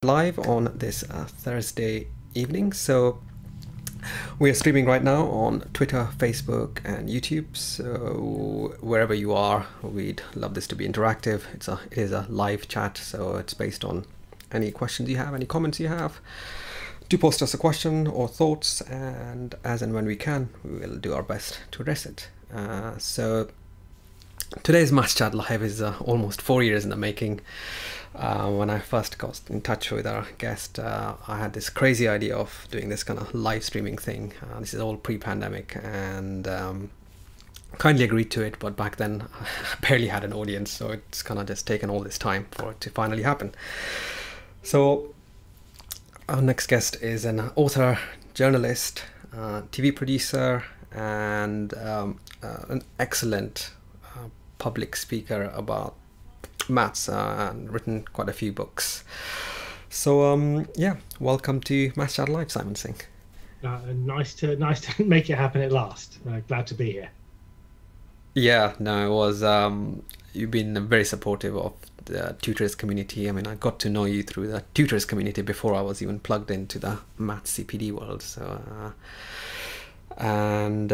Live on this Thursday evening. So we are streaming right now on Twitter, Facebook, and YouTube. So wherever you are, we'd love this to be interactive. It is a live chat, so it's based on any questions you have, any comments you have. Do post us a question or thoughts, and as and when we can, we will do our best to address it. So today's Maths Chat Live is almost 4 years in the making. When I first got in touch with our guest, I had this crazy idea of doing this kind of live streaming thing. This is all pre-pandemic, and kindly agreed to it, but back then I barely had an audience, so it's kind of just taken all this time for it to finally happen. So our next guest is an author, journalist, TV producer, and an excellent public speaker about maths, and written quite a few books. So welcome to Maths Chat Live, Simon Singh. Nice to make it happen at last. Glad to be here. Yeah, no, it was. You've been very supportive of the tutors community. I mean, I got to know you through the tutors community before I was even plugged into the maths CPD world. So, I'm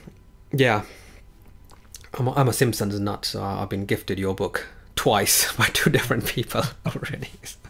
a Simpsons nut, so I've been gifted your book twice by two different people already.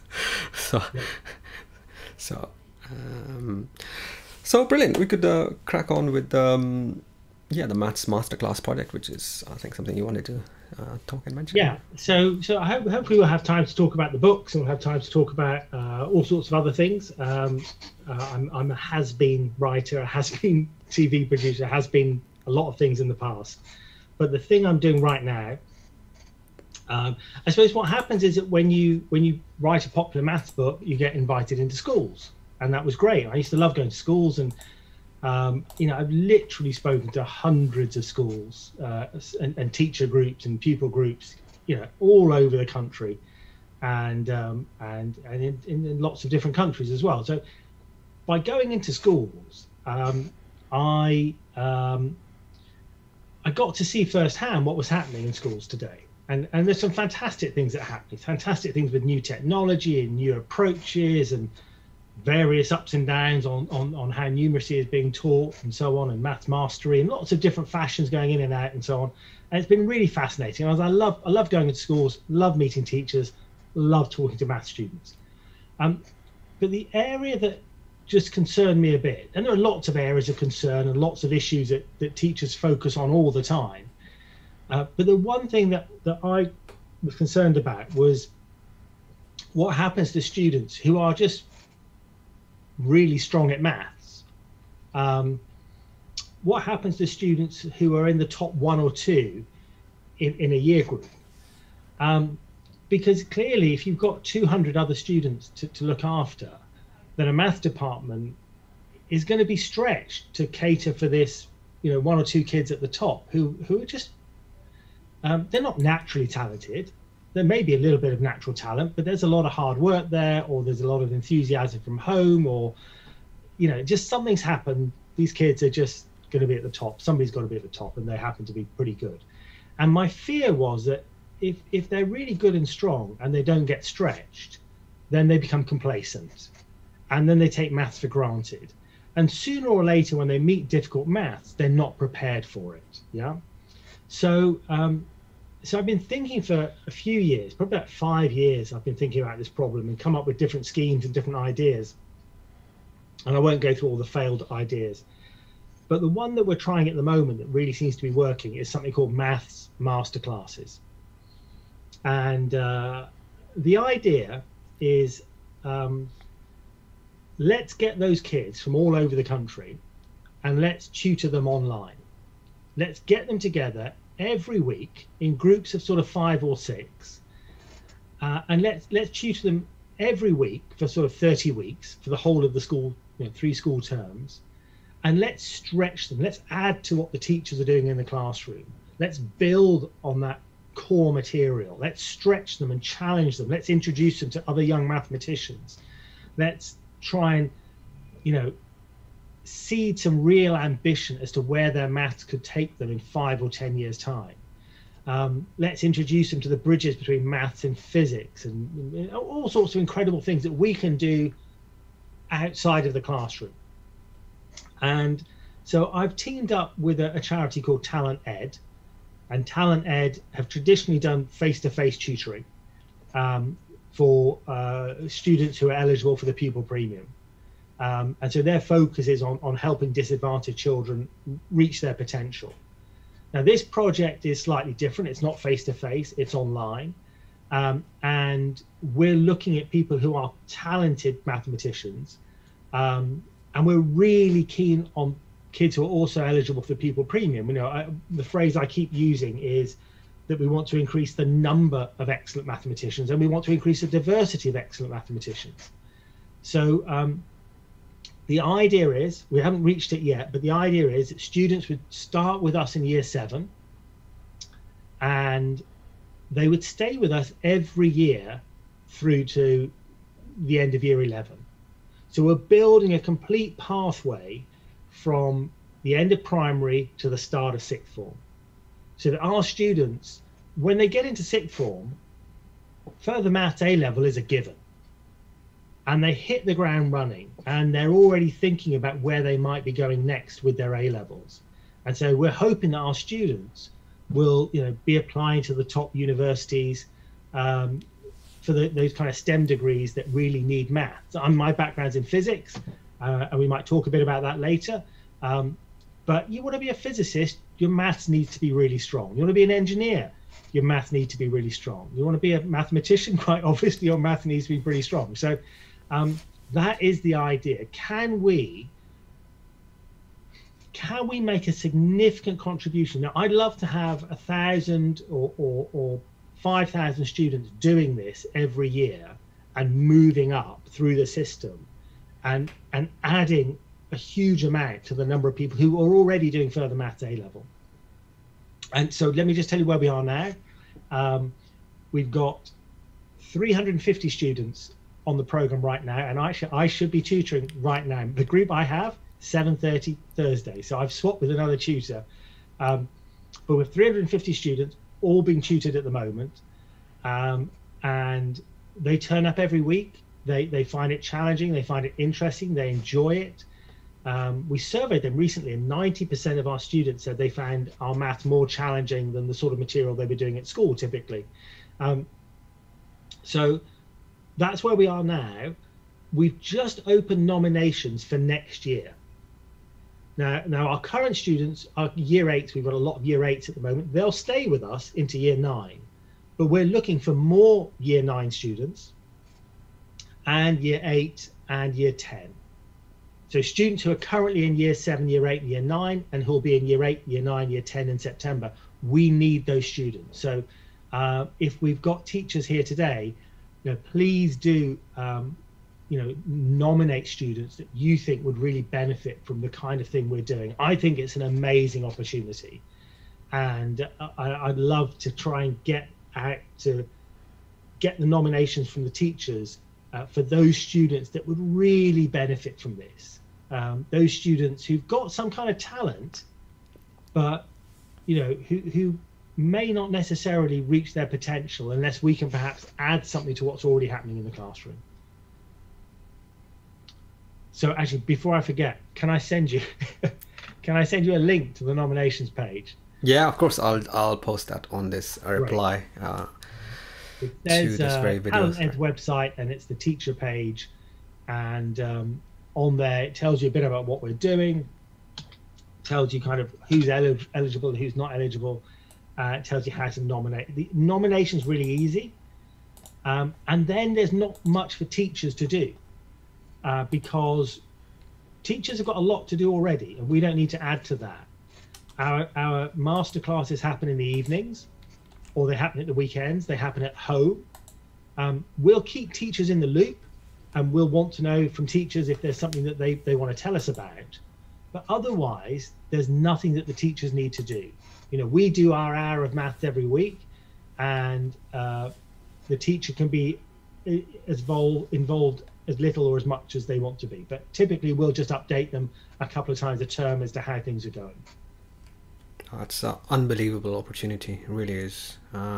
So brilliant. We could crack on with the Maths Masterclass project, which is, I think, something you wanted to talk and mention. Yeah. So hopefully we'll have time to talk about the books, and we'll have time to talk about all sorts of other things. I'm a has-been writer, a has-been TV producer, has been a lot of things in the past. But the thing I'm doing right now, I suppose what happens is that when you write a popular maths book, you get invited into schools, and that was great. I used to love going to schools, and I've literally spoken to hundreds of schools and teacher groups and pupil groups, all over the country, and in lots of different countries as well. So by going into schools, I got to see firsthand what was happening in schools today. And there's some fantastic things that are happening, fantastic things with new technology and new approaches and various ups and downs on how numeracy is being taught and so on, and maths mastery, and lots of different fashions going in and out and so on. And it's been really fascinating. I love going into schools, love meeting teachers, love talking to maths students. But the area that just concerned me a bit, and there are lots of areas of concern and lots of issues that teachers focus on all the time, but the one thing that I was concerned about was what happens to students who are just really strong at maths. What happens to students who are in the top one or two in a year group? Because clearly, if you've got 200 other students to look after, then a maths department is going to be stretched to cater for this, one or two kids at the top who are just, they're not naturally talented. There may be a little bit of natural talent, but there's a lot of hard work there, or there's a lot of enthusiasm from home, or, just something's happened. These kids are just going to be at the top. Somebody's got to be at the top, and they happen to be pretty good. And my fear was that if they're really good and strong and they don't get stretched, then they become complacent. And then they take maths for granted. And sooner or later, when they meet difficult maths, they're not prepared for it. Yeah. So I've been thinking for a few years, probably about 5 years, I've been thinking about this problem and come up with different schemes and different ideas. And I won't go through all the failed ideas. But the one that we're trying at the moment that really seems to be working is something called Maths Masterclasses. And the idea is, let's get those kids from all over the country and let's tutor them online. Let's get them together every week in groups of sort of 5 or 6, and let's tutor them every week for sort of 30 weeks for the whole of the school, 3 school terms, and let's stretch them. Let's add to what the teachers are doing in the classroom. Let's build on that core material. Let's stretch them and challenge them. Let's introduce them to other young mathematicians. Let's try and seed some real ambition as to where their maths could take them in 5 or 10 years time. Let's introduce them to the bridges between maths and physics, and all sorts of incredible things that we can do outside of the classroom. And so I've teamed up with a charity called Talent Ed, and Talent Ed have traditionally done face-to-face tutoring for students who are eligible for the pupil premium. And so their focus is on helping disadvantaged children reach their potential. Now, this project is slightly different. It's not face-to-face, it's online. And we're looking at people who are talented mathematicians. And we're really keen on kids who are also eligible for the pupil premium. You know, the phrase I keep using is that we want to increase the number of excellent mathematicians, and we want to increase the diversity of excellent mathematicians. So the idea is, we haven't reached it yet, but the idea is that students would start with us in year 7, and they would stay with us every year through to the end of year 11. So we're building a complete pathway from the end of primary to the start of sixth form, so that our students, when they get into sixth form, further maths A level is a given, and they hit the ground running, and they're already thinking about where they might be going next with their A levels. And so we're hoping that our students will, you know, be applying to the top universities for those kind of STEM degrees that really need maths. My background's in physics, and we might talk a bit about that later. But you want to be a physicist, your maths needs to be really strong. You want to be an engineer, your maths need to be really strong. You want to be a mathematician, quite obviously your math needs to be pretty strong. So that is the idea. Can we make a significant contribution? Now, I'd love to have 1,000 or 5,000 students doing this every year and moving up through the system and adding a huge amount to the number of people who are already doing further maths A level. And so let me just tell you where we are now. We've got 350 students on the program right now, and I should be tutoring right now. The group I have, 7:30 Thursday, so I've swapped with another tutor. But with 350 students all being tutored at the moment, and they turn up every week. They find it challenging, they find it interesting, they enjoy it. We surveyed them recently, and 90% of our students said they found our maths more challenging than the sort of material they were doing at school typically. So that's where we are now. We've just opened nominations for next year. Now our current students are year 8s. We've got a lot of year 8s at the moment. They'll stay with us into year 9, but we're looking for more year 9 students and year 8 and year 10. So students who are currently in year 7, year 8, and year 9, and who will be in year 8, year 9, year 10 in September, we need those students. So if we've got teachers here today, you know, please do nominate students that you think would really benefit from the kind of thing we're doing. I think it's an amazing opportunity, and I'd love to try and get the nominations from the teachers for those students that would really benefit from this. Those students who've got some kind of talent, but who may not necessarily reach their potential unless we can perhaps add something to what's already happening in the classroom. So actually, before I forget, can I send you a link to the nominations page? Yeah, of course. I'll post that on this reply to this very video. Talent Ed's website, and it's the teacher page, and on there it tells you a bit about what we're doing, tells you kind of who's eligible and who's not eligible. It tells you how to nominate. The nomination's really easy, and then there's not much for teachers to do. Because teachers have got a lot to do already, and we don't need to add to that. Our master classes happen in the evenings, or they happen at the weekends. They happen at home. We'll keep teachers in the loop, and we'll want to know from teachers if there's something that they want to tell us about. But otherwise, there's nothing that the teachers need to do. We do our hour of maths every week, and the teacher can be as involved as little or as much as they want to be, but typically we'll just update them a couple of times a term as to how things are going. It's an unbelievable opportunity. It really is.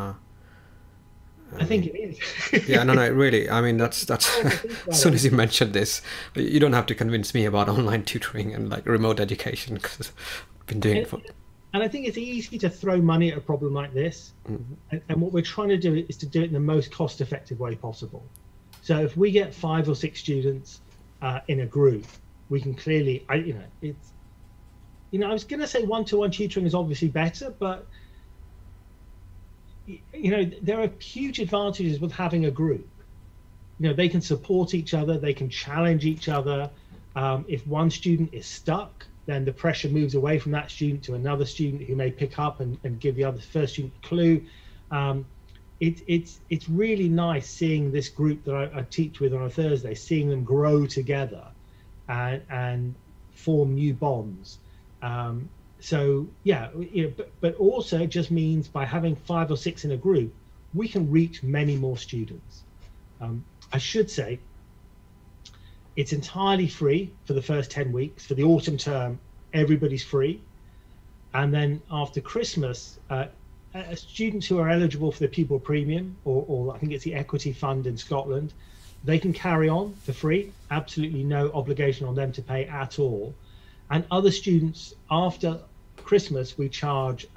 I think mean, it is. yeah, no, no, really. I mean, that's Well, as to think about soon it, as you mentioned this, you don't have to convince me about online tutoring and like remote education because I've been doing it and, for. and I think it's easy to throw money at a problem like this. And what we're trying to do is to do it in the most cost-effective way possible. So if we get 5 or 6 students in a group, we can clearly, it's, I was going to say one-to-one tutoring is obviously better, but there are huge advantages with having a group. They can support each other, they can challenge each other. If one student is stuck, then the pressure moves away from that student to another student who may pick up and give the other first student a clue. It's really nice seeing this group that I teach with on a Thursday, seeing them grow together and form new bonds. So yeah, but also it just means by having 5 or 6 in a group, we can reach many more students. I should say it's entirely free for the first 10 weeks. For the autumn term, everybody's free. And then after Christmas, students who are eligible for the pupil premium, or I think it's the equity fund in Scotland, they can carry on for free. Absolutely no obligation on them to pay at all. And other students, after Christmas, we charge,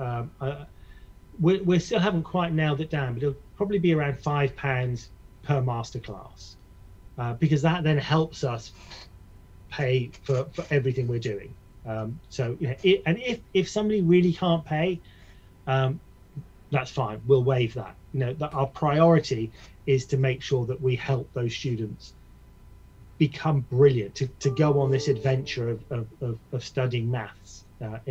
we still haven't quite nailed it down, but it'll probably be around £5 per masterclass, because that then helps us pay for everything we're doing. So, and if somebody really can't pay, that's fine. We'll waive that. That our priority is to make sure that we help those students become brilliant, to go on this adventure of studying maths.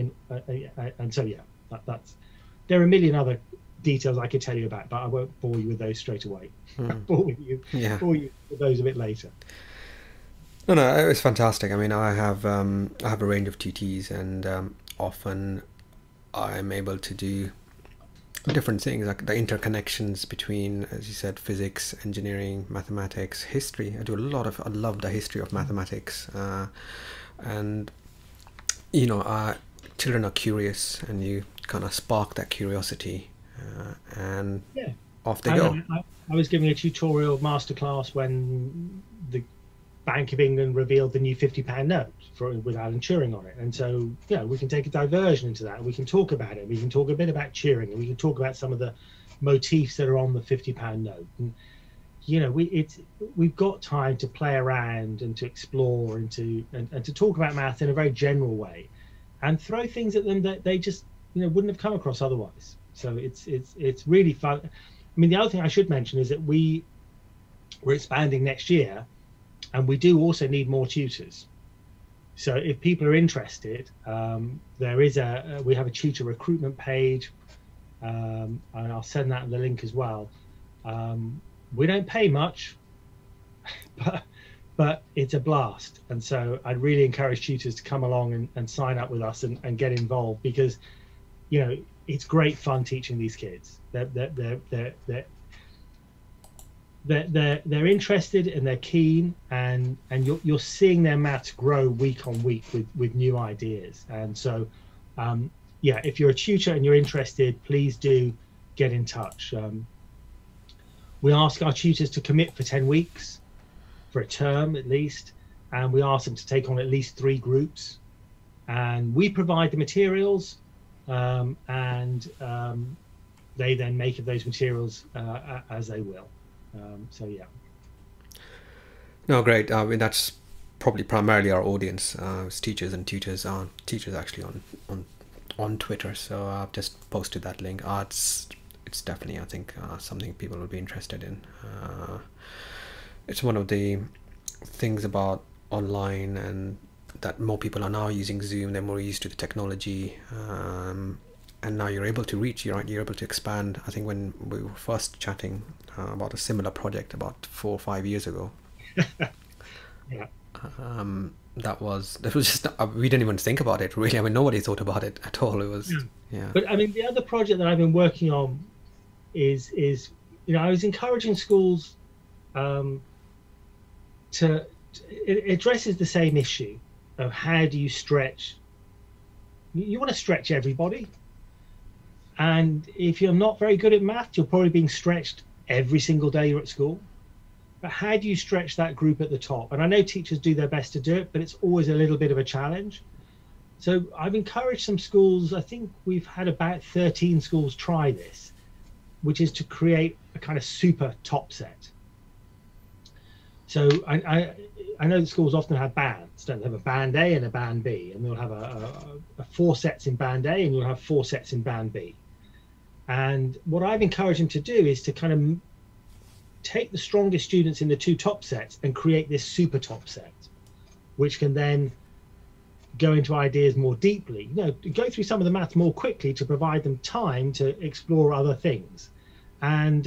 And so, yeah, that's. There are a million other details I could tell you about, but I won't bore you with those straight away. Bore you with those a bit later. No, it was fantastic. I mean, I have a range of TTs, and often I'm able to do different things, like the interconnections between, as you said, physics, engineering, mathematics, history. I love the history of mathematics, and children are curious, and you kind of spark that curiosity, and Yeah. off they go. I was giving a tutorial masterclass when the Bank of England revealed the new £50 note with Alan Turing on it, and so we can take a diversion into that. We can talk about it. We can talk a bit about Turing, and we can talk about some of the motifs that are on the £50 note. And we've got time to play around and to explore and to talk about math in a very general way, and throw things at them that they just wouldn't have come across otherwise. So it's really fun. I mean, the other thing I should mention is that we're expanding next year, and we do also need more tutors. So if people are interested, we have a tutor recruitment page, and I'll send that the link as well. We don't pay much, but it's a blast, and so I'd really encourage tutors to come along and sign up with us and get involved, because it's great fun teaching these kids. They're interested and they're keen, and you're seeing their maths grow week on week with new ideas. And so if you're a tutor and you're interested, please do get in touch. We ask our tutors to commit for 10 weeks, for a term at least, and we ask them to take on at least 3 groups, and we provide the materials, and they then make of those materials as they will. So yeah. No, great. I mean, that's probably primarily our audience, is teachers and tutors. Teachers actually on Twitter. So I've just posted that link. It's definitely, I think, something people will be interested in. It's one of the things about online, and that more people are now using Zoom. They're more used to the technology, and now you're able to reach. You're able to expand. I think when we were first chatting about a similar project about 4 or 5 years ago, Yeah. that was just we didn't even think about it really. I mean, nobody thought about it at all. It was yeah. But I mean, the other project that I've been working on is I was encouraging schools it addresses the same issue of how do you stretch. You want to stretch everybody, And if you're not very good at math, you're probably being stretched every single day you're at school. But how do you stretch that group at the top? And I know teachers do their best to do it, but it's always a little bit of a challenge. So I've encouraged some schools, I think we've had about 13 schools try this, which is to create a kind of super top set. So I know that schools often have bands, don't they? Have a band A and a band B, and they'll have a 4 sets in band A and you'll have 4 sets in band B. And what I've encouraged them to do is to kind of take the strongest students in the 2 top sets and create this super top set, which can then go into ideas more deeply, go through some of the maths more quickly to provide them time to explore other things. And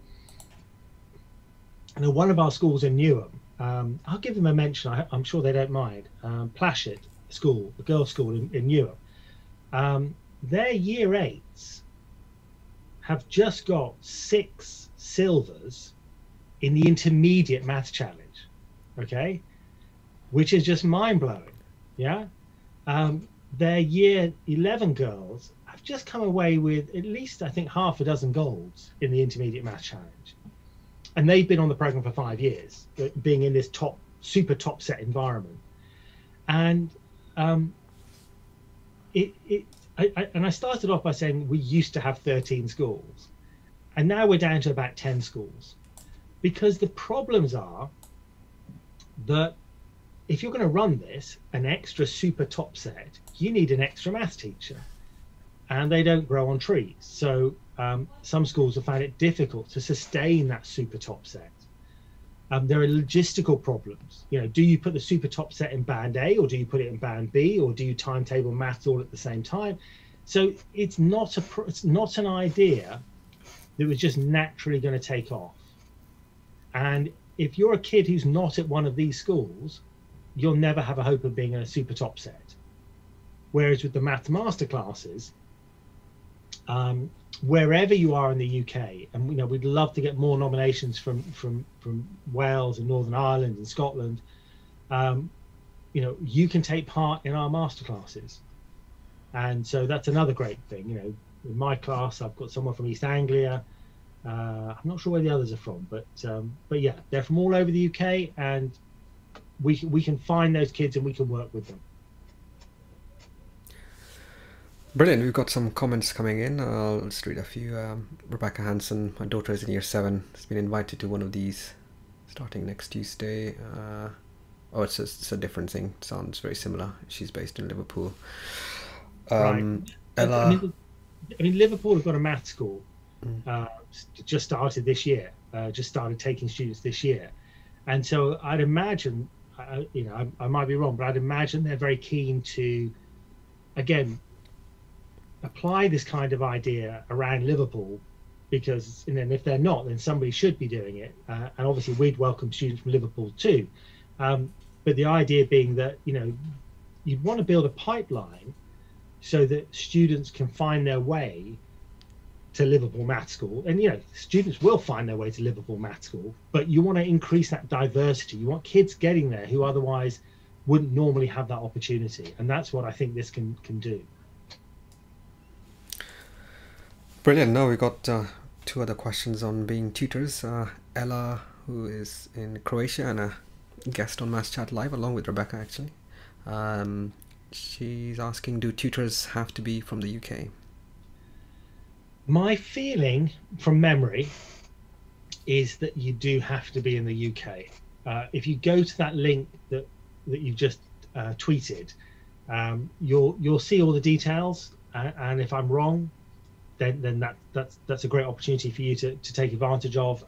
one of our schools in Newham, I'll give them a mention, I'm sure they don't mind, Plashett School, a girls' school in Newham. Their year 8s have just got 6 silvers in the intermediate math challenge, okay, which is just mind-blowing. Yeah. Their year 11 girls have just come away with at least, I think, half a dozen golds in the intermediate math challenge, and they've been on the program for 5 years, being in this super top set environment. And I started off by saying we used to have 13 schools, and now we're down to about 10 schools, because the problems are that if you're going to run this, an extra super top set, you need an extra maths teacher, and they don't grow on trees. So some schools have found it difficult to sustain that super top set. There are logistical problems. Do you put the super top set in band A, or do you put it in band B, or do you timetable maths all at the same time? So it's not an idea that was just naturally going to take off. And if you're a kid who's not at one of these schools, you'll never have a hope of being in a super top set. Whereas with the math masterclasses, wherever you are in the UK, and we'd love to get more nominations from Wales and Northern Ireland and Scotland, you can take part in our masterclasses. And so that's another great thing. In my class, I've got someone from East Anglia. I'm not sure where the others are from, but yeah, they're from all over the UK, and we can find those kids and we can work with them. Brilliant. We've got some comments coming in. I'll just read a few. Rebecca Hansen, my daughter is in year 7, has been invited to one of these starting next Tuesday. It's a different thing. Sounds very similar. She's based in Liverpool. Right. Ella, I mean, Liverpool have got a math school, just started this year, just started taking students this year. And so I'd imagine, I might be wrong, but I'd imagine they're very keen to, again, apply this kind of idea around Liverpool, because if they're not, then somebody should be doing it. And obviously we'd welcome students from Liverpool too. But the idea being that, you'd want to build a pipeline so that students can find their way to Liverpool Math School. And students will find their way to Liverpool Math School, but you want to increase that diversity. You want kids getting there who otherwise wouldn't normally have that opportunity, and that's what I think this can do. Brilliant. Now we got 2 other questions on being tutors. Ella, who is in Croatia and a guest on Maths Chat Live along with Rebecca actually, she's asking, do tutors have to be from the UK? My feeling from memory is that you do have to be in the UK. If you go to that link that you've just tweeted, you'll see all the details. And if I'm wrong, then that's a great opportunity for you to take advantage of.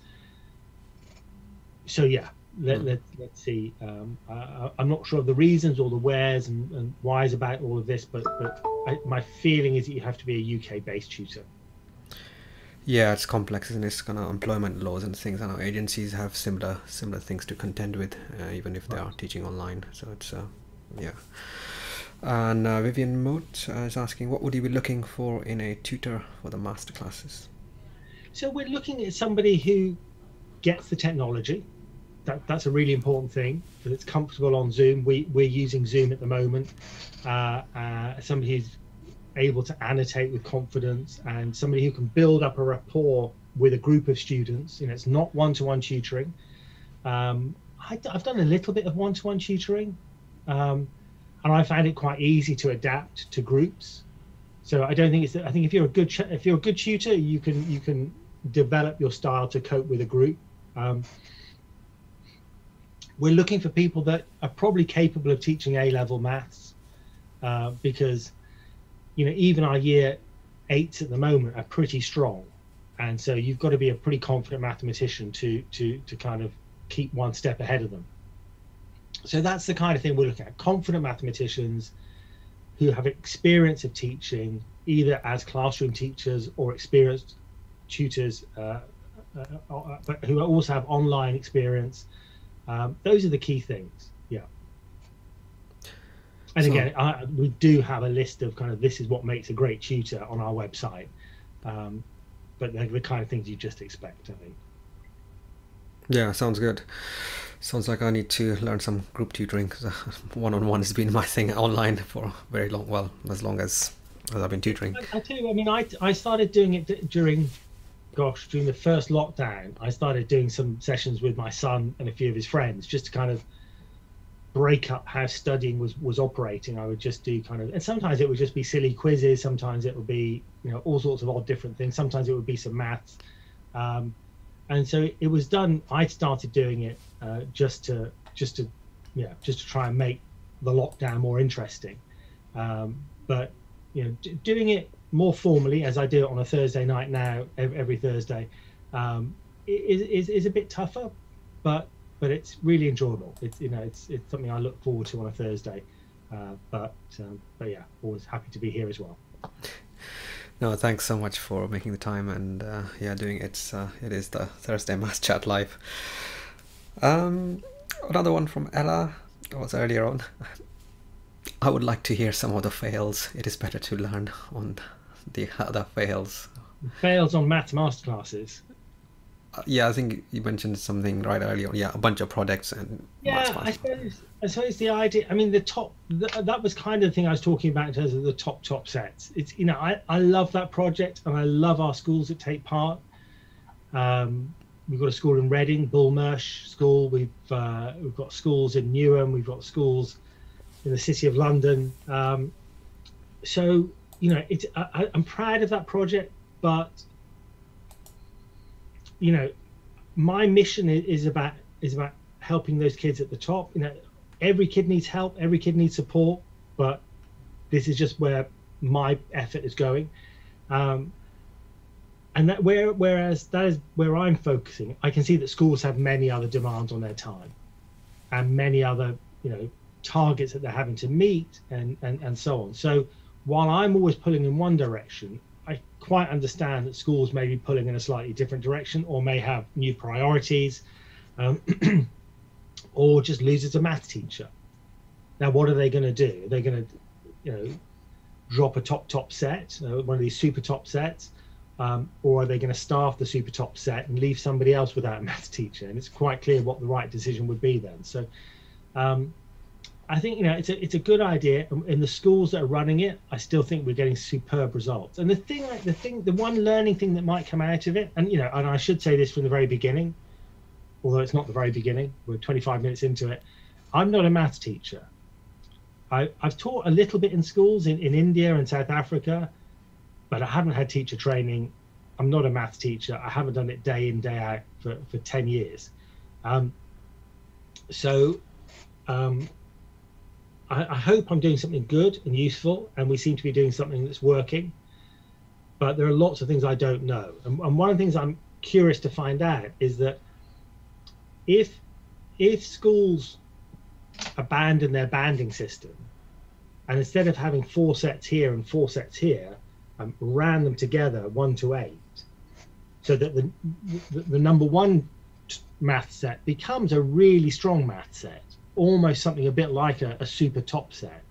So yeah, let's see. I'm not sure of the reasons or the wheres and whys about all of this, but my feeling is that you have to be a UK-based tutor. Yeah, it's complex, isn't it? It's kind of employment laws and things. I know agencies have similar things to contend with, even if they are teaching online. So it's yeah. And Vivian Moat is asking, what would you be looking for in a tutor for the masterclasses? So we're looking at somebody who gets the technology. That's a really important thing, that it's comfortable on Zoom. We're using Zoom at the moment. Somebody who's able to annotate with confidence, and somebody who can build up a rapport with a group of students. It's not one-to-one tutoring. I've done a little bit of one-to-one tutoring, and I found it quite easy to adapt to groups. So I don't think it's. I think if you're a good tutor, you can develop your style to cope with a group. We're looking for people that are probably capable of teaching A-level maths, because even our year 8s at the moment are pretty strong, and so you've got to be a pretty confident mathematician to kind of keep one step ahead of them. So that's the kind of thing we're looking at: confident mathematicians who have experience of teaching, either as classroom teachers or experienced tutors, but who also have online experience. Those are the key things. Yeah. And so, again, we do have a list of kind of this is what makes a great tutor on our website, but they're the kind of things you just expect, I think. Yeah, sounds good. Sounds like I need to learn some group tutoring, because one-on-one has been my thing online for very long. Well, as long as I've been tutoring. I tell you, I mean, I started doing it during the first lockdown. I started doing some sessions with my son and a few of his friends, just to kind of break up how studying was operating. I would just do and sometimes it would just be silly quizzes. Sometimes it would be all sorts of odd different things. Sometimes it would be some maths. And so it was done. I started doing it just to try and make the lockdown more interesting. But doing it more formally, as I do it on a Thursday night now, every Thursday, is a bit tougher, but it's really enjoyable. It's something I look forward to on a Thursday. But yeah, always happy to be here as well. No, thanks so much for making the time and doing it. It is the Thursday Maths Chat Live. Another one from Ella was earlier on. I would like to hear some of the fails. It is better to learn on the other fails. Fails on maths masterclasses. Yeah, I think you mentioned something right earlier. Yeah, a bunch of projects and I suppose the idea. I mean, that was kind of the thing I was talking about in terms of the top sets. It's I love that project, and I love our schools that take part. We've got a school in Reading, Bullmarsh School. We've got schools in Newham. We've got schools in the City of London. So I'm proud of that project, but my mission is about helping those kids at the top. Every kid needs help, every kid needs support, but this is just where my effort is going. And whereas that is where I'm focusing. I can see that schools have many other demands on their time, and many other targets that they're having to meet, and so on. So while I'm always pulling in one direction, I quite understand that schools may be pulling in a slightly different direction, or may have new priorities, or just loses a math teacher. Now, what are they going to do? Are they going to, drop a top set, one of these super top sets, or are they going to staff the super top set and leave somebody else without a math teacher? And it's quite clear what the right decision would be then. So I think it's a good idea. In the schools that are running it, I still think we're getting superb results. And the one learning thing that might come out of it, and and I should say this from the very beginning, although it's not the very beginning, we're 25 minutes into it. I'm not a maths teacher. I've taught a little bit in schools in India and South Africa, but I haven't had teacher training. I'm not a maths teacher. I haven't done it day in, day out for 10 years. I hope I'm doing something good and useful, and we seem to be doing something that's working. But there are lots of things I don't know. And one of the things I'm curious to find out is that if schools abandon their banding system, and instead of having 4 sets here and 4 sets here, ran them together 1 to 8, so that the number 1 math set becomes a really strong math set, almost something a bit like a super top set.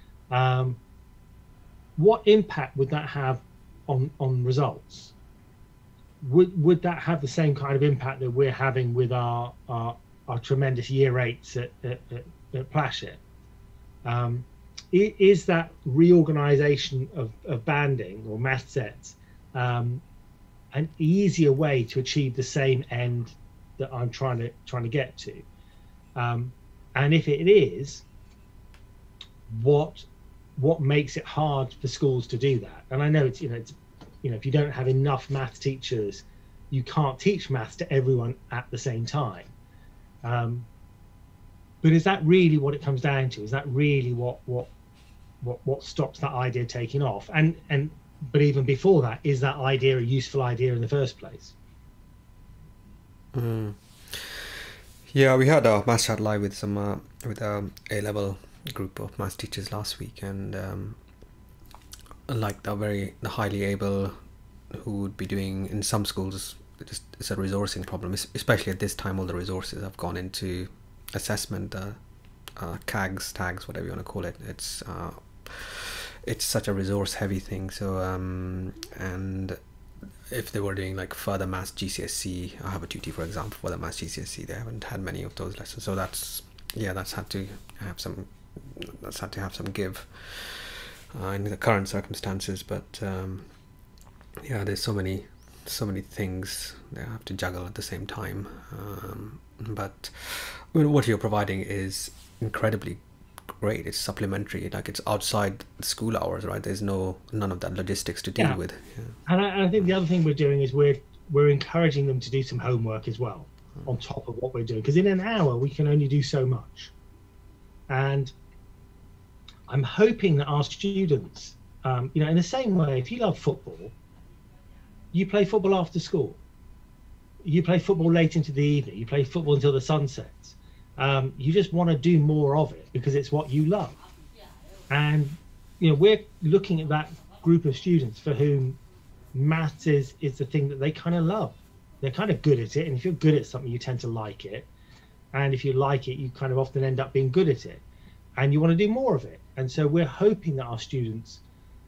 What impact would that have on results? Would that have the same kind of impact that we're having with our tremendous year 8s at Plashet? is that reorganization of banding or math sets an easier way to achieve the same end that I'm trying to get to? And if it is, what makes it hard for schools to do that? And I know it's if you don't have enough math teachers, you can't teach maths to everyone at the same time. But is that really what it comes down to? Is that really what stops that idea taking off? But even before that, is that idea a useful idea in the first place? Yeah, we had a maths chat live with some with a A-level group of maths teachers last week, and like the highly able who would be doing in some schools, it's a resourcing problem, especially at this time. All the resources have gone into assessment, CAGs, tags, whatever you want to call it. It's such a resource heavy thing. So and if they were doing like further maths GCSE, I have a tutor for example for the maths GCSE, they haven't had many of those lessons. So that's had to have some give in the current circumstances. But there's so many things they have to juggle at the same time. But I mean, what you're providing is incredibly great. It's supplementary, like it's outside school hours, right? There's none of that logistics to deal with. And I think the other thing we're doing is we're encouraging them to do some homework as well on top of what we're doing, because in an hour we can only do so much. And I'm hoping that our students, in the same way, if you love football, you play football after school, you play football late into the evening, you play football until the sun sets. You just want to do more of it because it's what you love. And we're looking at that group of students for whom maths is the thing that they kind of love. They're kind of good at it, and if you're good at something, you tend to like it, and if you like it, you kind of often end up being good at it, and you want to do more of it. And so we're hoping that our students,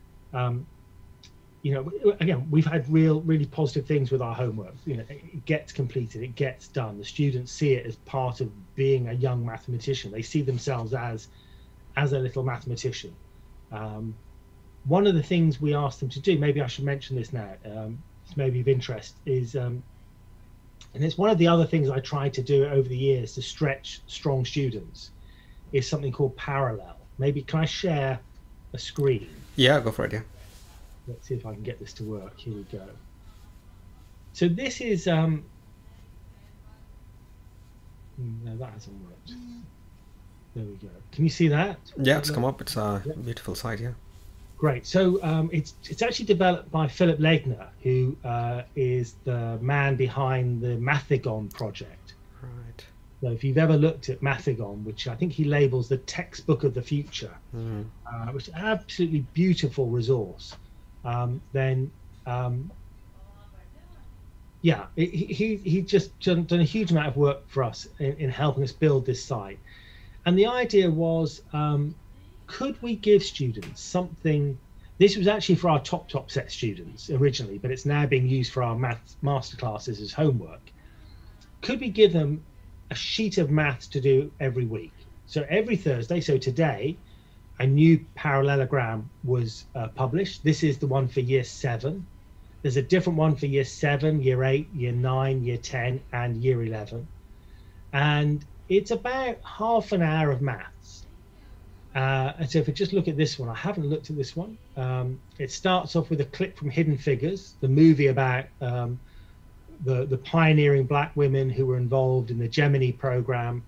again, we've had really positive things with our homework. It gets completed, it gets done. The students see it as part of being a young mathematician. They see themselves as a little mathematician. One of the things we asked them to do, maybe I should mention this now, it's maybe of interest, is, and it's one of the other things I tried to do over the years to stretch strong students, is something called Parallel. Maybe can I share a screen? Yeah, go for it. Yeah. Let's see if I can get this to work. Here we go. So this is no, that hasn't worked. There we go. Can you see that? Yeah, it's come up. It's a beautiful site. Yeah. Great. So it's actually developed by Philip Legner, who is the man behind the Mathigon project. Right. So if you've ever looked at Mathigon, which I think he labels the textbook of the future, which is an absolutely beautiful resource, he just done a huge amount of work for us in helping us build this site. And the idea was, could we give students something? This was actually for our top set students originally, but it's now being used for our maths masterclasses as homework. Could we give them a sheet of maths to do every week? So every Thursday, so today, a new parallelogram was published. This is the one for year 7. There's a different one for year 7, year 8, year 9, year 10, and year 11. And it's about half an hour of maths. And so if we just look at this one, I haven't looked at this one. It starts off with a clip from Hidden Figures, the movie about the pioneering black women who were involved in the Gemini program,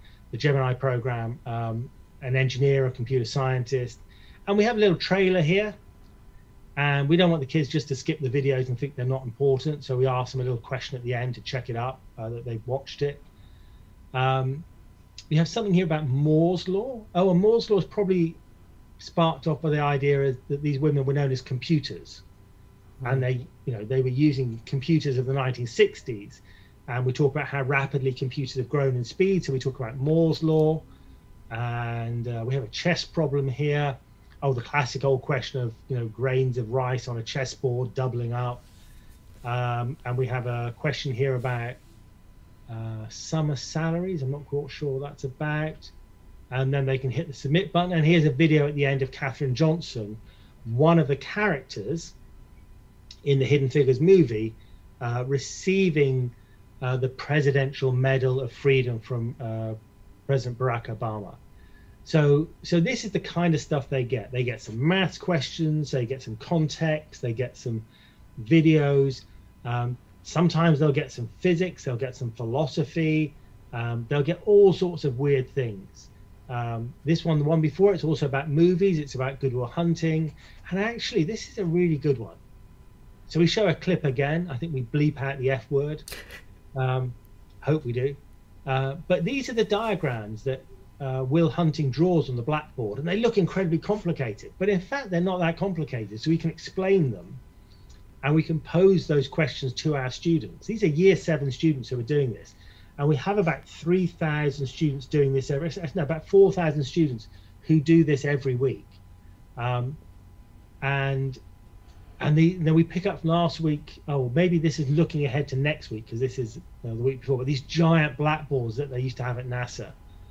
an engineer, a computer scientist. And we have a little trailer here. And we don't want the kids just to skip the videos and think they're not important. So we ask them a little question at the end to check it up, that they've watched it. We have something here about Moore's Law. Oh, and Moore's Law is probably sparked off by the idea that these women were known as computers. And they were using computers of the 1960s. And we talk about how rapidly computers have grown in speed. So we talk about Moore's Law. And we have a chess problem here. Oh, the classic old question of grains of rice on a chessboard doubling up. And we have a question here about summer salaries. I'm not quite sure what that's about. and then they can hit the submit button. And here's a video at the end of Katherine Johnson, one of the characters in the Hidden Figures movie, receiving the Presidential Medal of Freedom from President Barack Obama. So this is the kind of stuff they get. They get some maths questions, they get some context, they get some videos. Sometimes they'll get some physics, they'll get some philosophy, they'll get all sorts of weird things. This one, the one before, it's also about movies, it's about Good Will Hunting, and actually this is a really good one. So we show a clip again. I think we bleep out the F word. Hope we do. But these are the diagrams that Will Hunting draws on the blackboard, and they look incredibly complicated, but in fact they're not that complicated. So we can explain them, and we can pose those questions to our students. These are year 7 students who are doing this, and we have about 3,000 students doing this about 4,000 students who do this every week. And then we pick up last week. Oh, maybe this is looking ahead to next week, because this is the week before. But these giant blackboards that they used to have at NASA,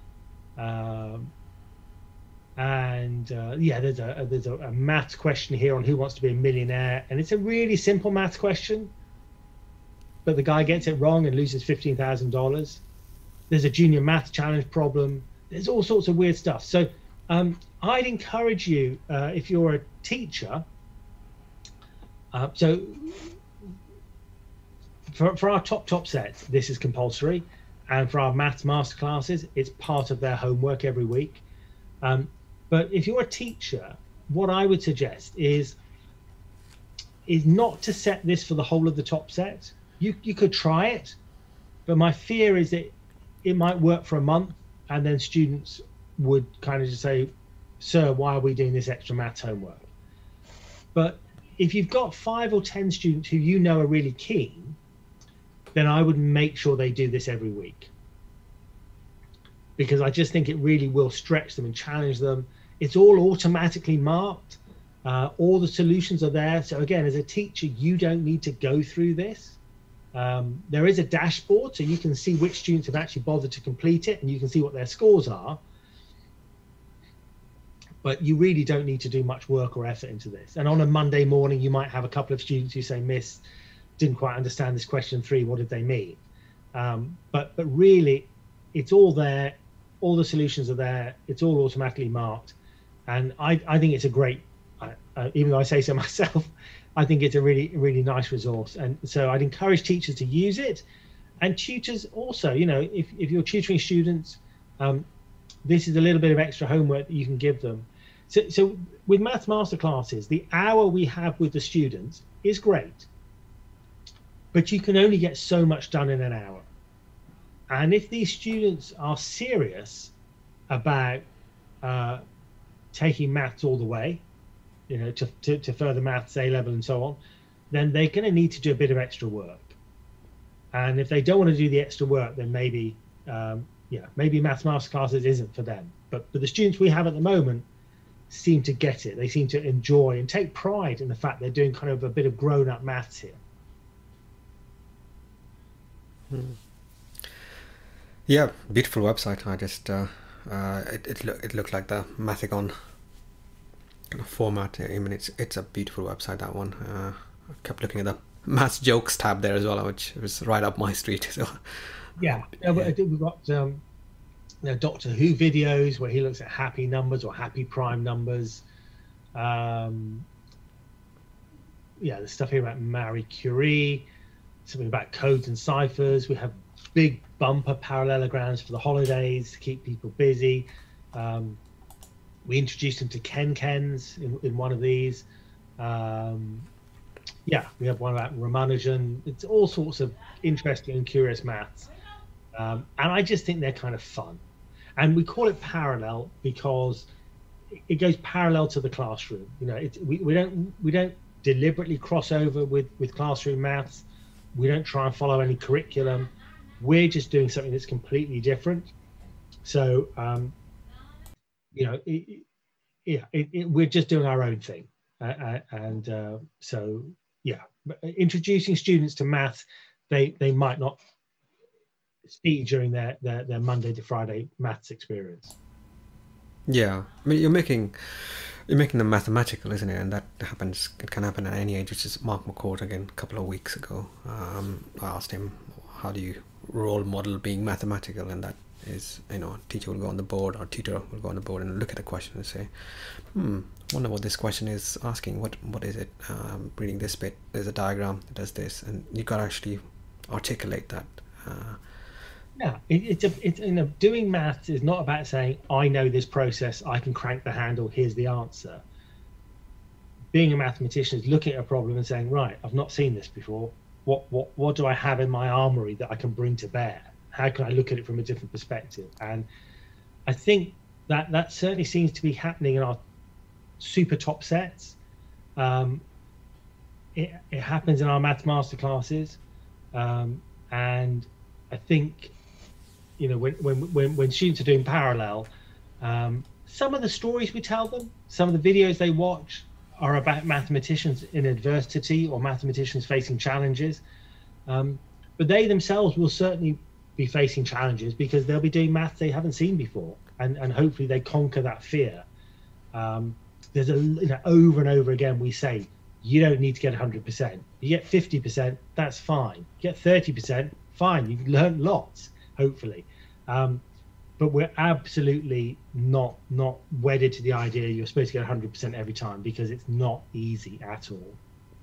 yeah, there's a maths question here on who wants to be a millionaire, and it's a really simple maths question, but the guy gets it wrong and loses $15,000. There's a junior maths challenge problem. There's all sorts of weird stuff. So I'd encourage you, if you're a teacher. So for our top sets, this is compulsory, and for our maths masterclasses, it's part of their homework every week. But if you're a teacher, what I would suggest is not to set this for the whole of the top set. You could try it, but my fear is that it might work for a month, and then students would kind of just say, "Sir, why are we doing this extra maths homework?" But if you've got 5 or 10 students who you know are really keen, then I would make sure they do this every week, because I just think it really will stretch them and challenge them. It's all automatically marked. All the solutions are there. So again, as a teacher, you don't need to go through this. There is a dashboard, so you can see which students have actually bothered to complete it, and you can see what their scores are. But you really don't need to do much work or effort into this. And on a Monday morning, you might have a couple of students who say, "Miss, didn't quite understand this question 3, what did they mean?" But really, it's all there. All the solutions are there. It's all automatically marked. And I think it's a great, even though I say so myself, I think it's a really, really nice resource. And so I'd encourage teachers to use it. And tutors also, you know, if you're tutoring students, this is a little bit of extra homework that you can give them. So with Maths Masterclasses, the hour we have with the students is great, but you can only get so much done in an hour. And if these students are serious about taking maths all the way, you know, to further maths, A-level and so on, then they're going to need to do a bit of extra work. And if they don't want to do the extra work, then maybe maybe Maths Masterclasses isn't for them. But the students we have at the moment seem to get it. They seem to enjoy and take pride in the fact they're doing kind of a bit of grown-up maths here. Yeah, beautiful website. I just it looked like the Mathicon kind of format. I mean, it's a beautiful website, that one. I kept looking at the maths jokes tab there as well, which was right up my street. So yeah, we've got Doctor Who videos where he looks at happy numbers or happy prime numbers. The stuff here about Marie Curie, something about codes and ciphers. We have big bumper parallelograms for the holidays to keep people busy. We introduced them to Ken-Kens in one of these. We have one about Ramanujan. It's all sorts of interesting and curious maths. And I just think they're kind of fun. And we call it parallel because it goes parallel to the classroom. You know, we don't deliberately cross over with classroom maths. We don't try and follow any curriculum. We're just doing something that's completely different. So, we're just doing our own thing. Introducing students to maths, they might not see during their Monday to Friday maths experience. Yeah, I mean, you're making them mathematical, isn't it? And that happens. It can happen at any age. Which is Mark McCourt again a couple of weeks ago. I asked him, "How do you role model being mathematical?" And that is, teacher will go on the board or tutor will go on the board and look at the question and say, wonder what this question is asking. What is it? Reading this bit, there's a diagram that does this, and you got to actually articulate that. Yeah, doing maths is not about saying I know this process, I can crank the handle, here's the answer. Being a mathematician is looking at a problem and saying, right, I've not seen this before. What do I have in my armory that I can bring to bear? How can I look at it from a different perspective? And I think that certainly seems to be happening in our super top sets. It happens in our maths masterclasses, and I think when students are doing parallel, some of the stories we tell them, some of the videos they watch are about mathematicians in adversity or mathematicians facing challenges, but they themselves will certainly be facing challenges because they'll be doing maths they haven't seen before, and hopefully they conquer that fear. There's over and over again we say you don't need to get 100%. You get 50%, that's fine. You get 30%, fine. You've learned lots, hopefully. But we're absolutely not wedded to the idea you're supposed to get 100% every time, because it's not easy at all.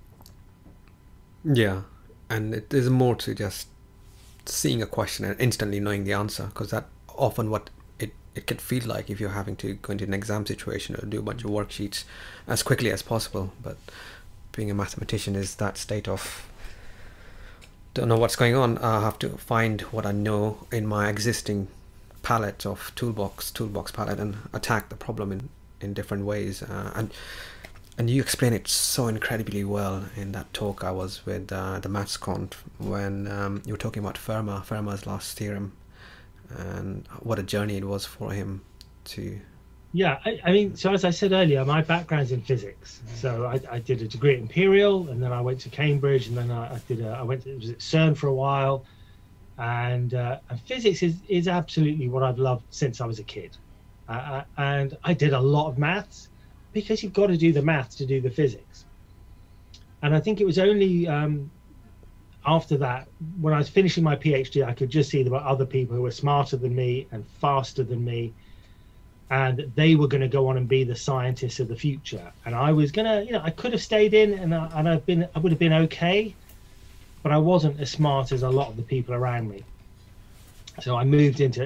Yeah, and it is more to just seeing a question and instantly knowing the answer, because that often what it can feel like if you're having to go into an exam situation or do a bunch of worksheets as quickly as possible. But being a mathematician is that state of don't know what's going on. I have to find what I know in my existing palette of toolbox palette and attack the problem in different ways. And you explain it so incredibly well in that talk I was with the MathsConf when you were talking about Fermat's last theorem and what a journey it was for him to. Yeah, I mean, so as I said earlier, my background's in physics. So I did a degree at Imperial, and then I went to Cambridge, and then I was at CERN for a while, and physics is absolutely what I've loved since I was a kid, and I did a lot of maths because you've got to do the maths to do the physics. And I think it was only after that, when I was finishing my PhD, I could just see there were other people who were smarter than me and faster than me, and they were going to go on and be the scientists of the future. And I was gonna, I could have stayed in, and I would have been okay, but I wasn't as smart as a lot of the people around me. So I moved into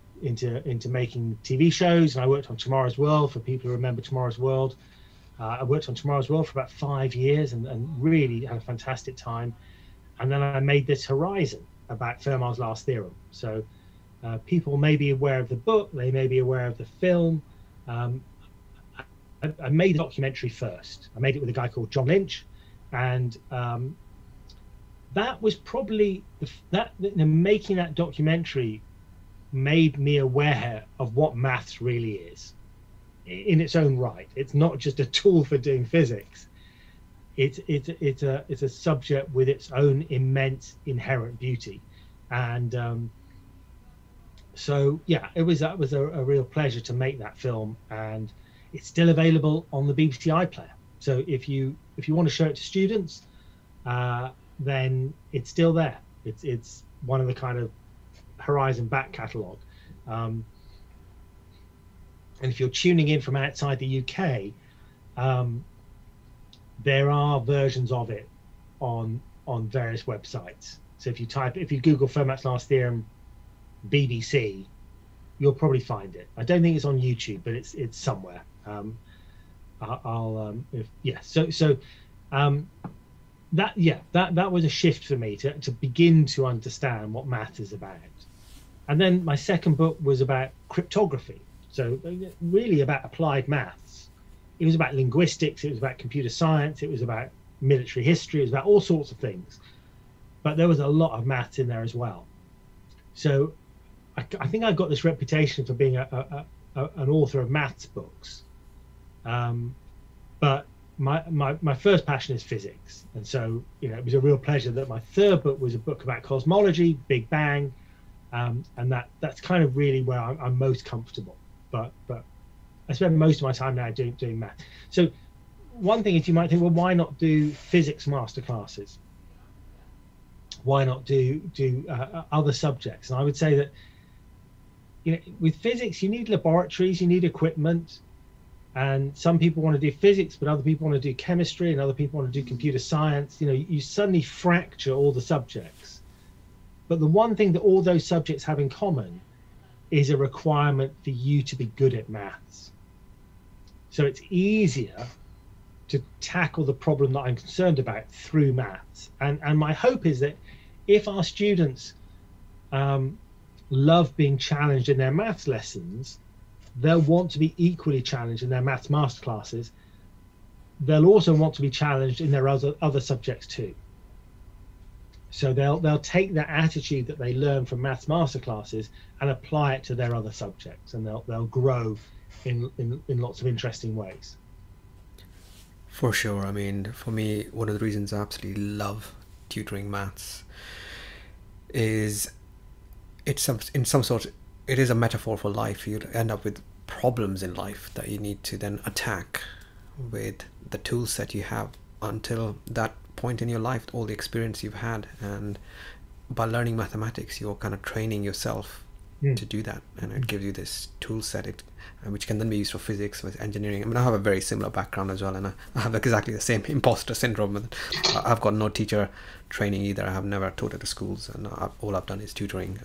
making TV shows, and I worked on Tomorrow's World, for people who remember Tomorrow's World. I worked on Tomorrow's World for about 5 years and really had a fantastic time. And then I made this Horizon about Fermat's last theorem. So people may be aware of the book, they may be aware of the film. I made the documentary first. I made it with a guy called John Lynch, and that was probably making that documentary made me aware of what maths really is in its own right. It's not just a tool for doing physics. It's a subject with its own immense inherent beauty, and so yeah, that was a real pleasure to make that film, and it's still available on the BBC iPlayer. So if you want to show it to students, then it's still there. It's one of the kind of Horizon back catalogue, and if you're tuning in from outside the UK, there are versions of it on various websites. So if you Google Fermat's last theorem BBC, you'll probably find it. I don't think it's on YouTube, but it's somewhere. That was a shift for me to begin to understand what math is about. And then my second book was about cryptography, so really about applied maths. It was about linguistics, it was about computer science, it was about military history, it was about all sorts of things, but there was a lot of maths in there as well. So I think I got this reputation for being an author of maths books, but my first passion is physics, and so it was a real pleasure that my third book was a book about cosmology, Big Bang, and that's kind of really where I'm most comfortable. But I spend most of my time now doing math. So one thing is, you might think, well, why not do physics masterclasses? Why not do other subjects? And I would say that, you know, with physics, you need laboratories, you need equipment, and some people want to do physics, but other people want to do chemistry, and other people want to do computer science. You know, you suddenly fracture all the subjects. But the one thing that all those subjects have in common is a requirement for you to be good at maths. So it's easier to tackle the problem that I'm concerned about through maths. And my hope is that if our students love being challenged in their maths lessons, they'll want to be equally challenged in their maths masterclasses. They'll also want to be challenged in their other subjects too. So they'll take that attitude that they learn from maths masterclasses and apply it to their other subjects, and they'll grow in lots of interesting ways. For sure. I mean, for me, one of the reasons I absolutely love tutoring maths is it is a metaphor for life. You end up with problems in life that you need to then attack with the tool set you have until that point in your life, all the experience you've had. And by learning mathematics, you're kind of training yourself to do that, and it gives you this tool set which can then be used for physics, with engineering. I mean, I have a very similar background as well, and I have exactly the same imposter syndrome. I've got no teacher training either. I have never taught at the schools, and all I've done is tutoring.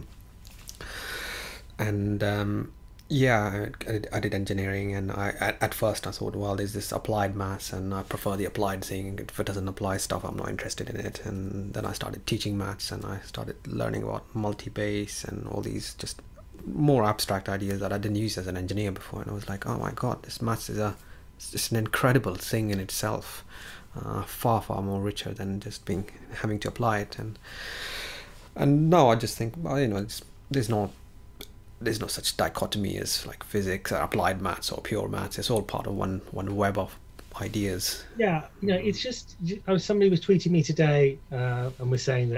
Yeah, I did engineering, and at first I thought, well, there's this applied maths, and I prefer the applied thing. If it doesn't apply stuff, I'm not interested in it. And then I started teaching maths, and I started learning about multi-base and all these just more abstract ideas that I didn't use as an engineer before. And I was like, oh my god, this maths is it's just an incredible thing in itself, far more richer than just having to apply it. And now I just think, well, you know, there's no such dichotomy as like physics or applied maths or pure maths. It's all part of one web of ideas. Yeah, you know, it's just, somebody was tweeting me today and was saying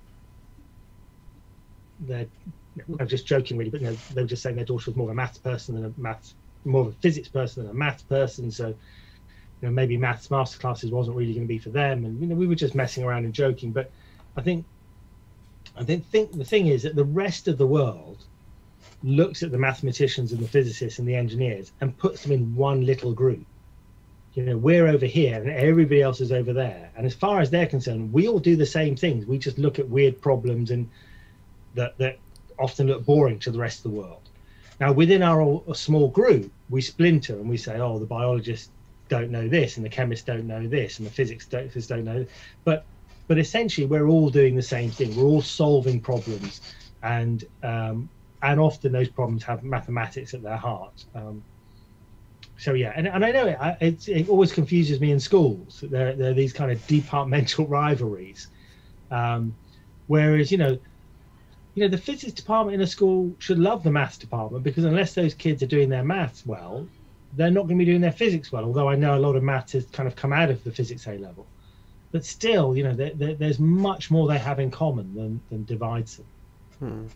that I'm just joking really, but you know, they were just saying their daughter was more of a maths person than more of a physics person than a maths person. So, you know, maybe maths masterclasses wasn't really going to be for them. And, you know, we were just messing around and joking. But I think the thing is that the rest of the world looks at the mathematicians and the physicists and the engineers and puts them in one little group. You know, we're over here and everybody else is over there. And as far as they're concerned, we all do the same things. We just look at weird problems and that often look boring to the rest of the world. Now, within our small group, we splinter and we say, oh, the biologists don't know this, and the chemists don't know this, and the physicists don't know. But essentially, we're all doing the same thing. We're all solving problems, and often those problems have mathematics at their heart. So yeah, and I know it always confuses me in schools. There are these kind of departmental rivalries, whereas you know, the physics department in a school should love the maths department, because unless those kids are doing their maths well, they're not going to be doing their physics well. Although I know a lot of maths has kind of come out of the physics A level, but still, you know, there's much more they have in common than divides them.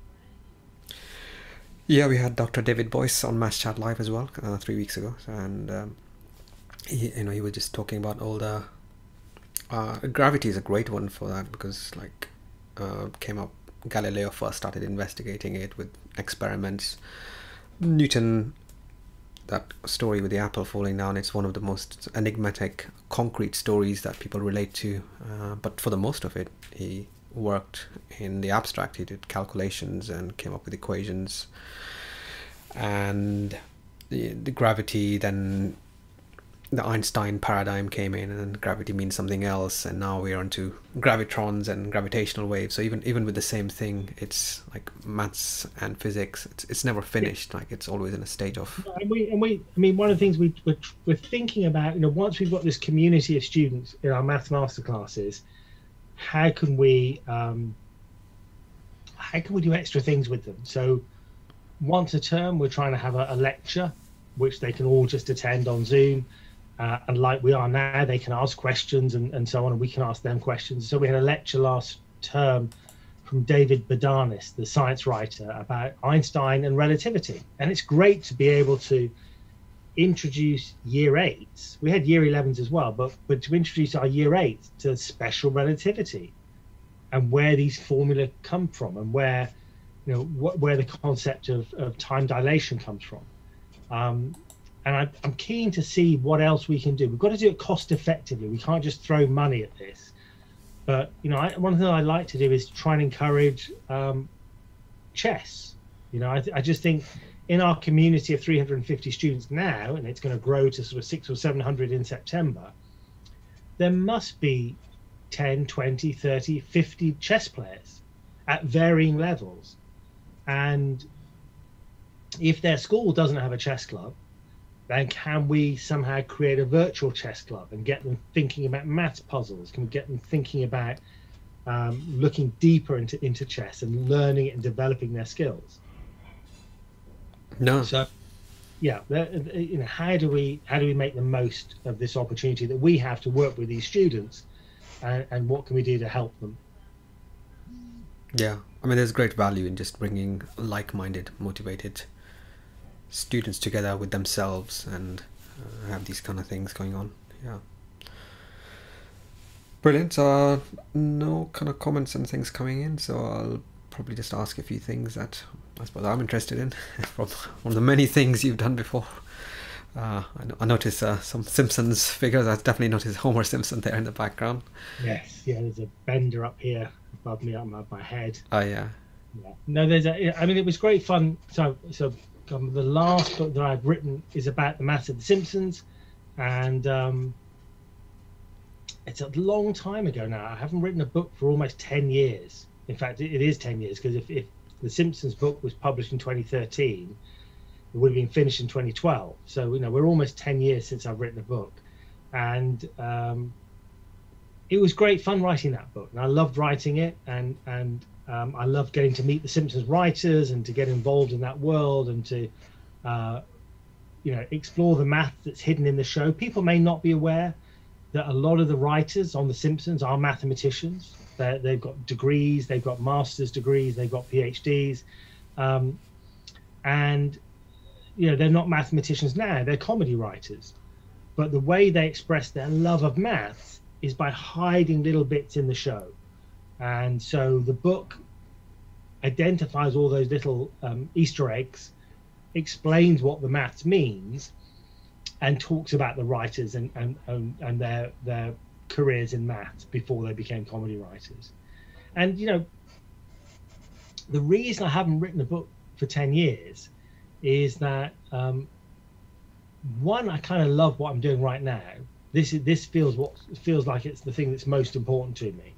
Yeah, we had Dr. David Boyce on Maths Chat Live as well 3 weeks ago, and he was just talking about all the gravity is a great one for that, because like came up. Galileo first started investigating it with experiments. Newton, that story with the apple falling down, it's one of the most enigmatic, concrete stories that people relate to. But for the most of it, he worked in the abstract. He did calculations and came up with equations. And the gravity, then the Einstein paradigm came in, and gravity means something else, and now we're onto gravitrons and gravitational waves. So even with the same thing, it's like maths and physics, it's never finished. Like it's always in a state of. I mean, one of the things we're thinking about, you know, once we've got this community of students in our maths masterclasses, how can we do extra things with them? So once a term, we're trying to have a lecture which they can all just attend on Zoom. And like we are now, they can ask questions and so on, and we can ask them questions. So we had a lecture last term from David Bodanis, the science writer, about Einstein and relativity. And it's great to be able to introduce year 8s. We had year 11s as well, but to introduce our year 8s to special relativity and where these formula come from, and where, you know, where the concept of time dilation comes from. And I'm keen to see what else we can do. We've got to do it cost effectively. We can't just throw money at this. But, you know, one thing I like to do is try and encourage chess. You know, I just think in our community of 350 students now, and it's going to grow to sort of 600 or 700 in September, there must be 10, 20, 30, 50 chess players at varying levels. And if their school doesn't have a chess club, then can we somehow create a virtual chess club and get them thinking about maths puzzles? Can we get them thinking about looking deeper into chess and learning it and developing their skills? No. So, yeah, you know, how do we make the most of this opportunity that we have to work with these students, and what can we do to help them? Yeah, I mean, there's great value in just bringing like-minded, motivated students together with themselves and have these kind of things going on. Yeah, brilliant. No kind of comments and things coming in, so I'll probably just ask a few things that I suppose I'm interested in from one of the many things you've done before. I noticed some Simpsons figures. I definitely noticed Homer Simpson there in the background. Yes, yeah, there's a bender up here above me, above my head. Oh yeah. Yeah. No, I mean, it was great fun. So the last book that I've written is about the maths of the Simpsons, and it's a long time ago now. I haven't written a book for almost 10 years. In fact, it is 10 years, because if the Simpsons book was published in 2013, it would have been finished in 2012. So, you know, we're almost 10 years since I've written a book, and it was great fun writing that book, and I loved writing it, and I loved getting to meet the Simpsons writers and to get involved in that world and to, you know, explore the math that's hidden in the show. People may not be aware that a lot of the writers on The Simpsons are mathematicians. They've got degrees, they've got master's degrees, they've got PhDs, and you know, they're not mathematicians now, they're comedy writers. But the way they express their love of maths is by hiding little bits in the show. And so the book identifies all those little Easter eggs, explains what the maths means, and talks about the writers and their careers in maths before they became comedy writers. And, you know, the reason I haven't written a book for 10 years is that, one, I kind of love what I'm doing right now. This feels like it's the thing that's most important to me.